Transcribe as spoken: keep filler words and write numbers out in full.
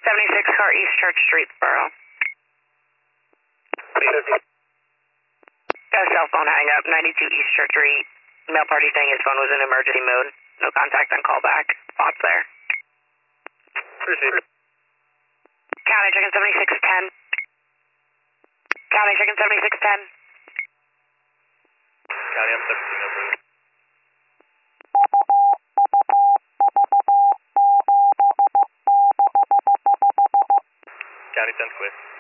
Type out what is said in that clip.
seventy-six car East Church Street, Borough. Got a cell phone hang up, ninety-two East Church Street. Male party saying his phone was in emergency mode. No contact on callback. Bots there. Appreciate it. County checking seventy-six ten. County checking seventy-six ten. County, I'm seventeen over. County ten square.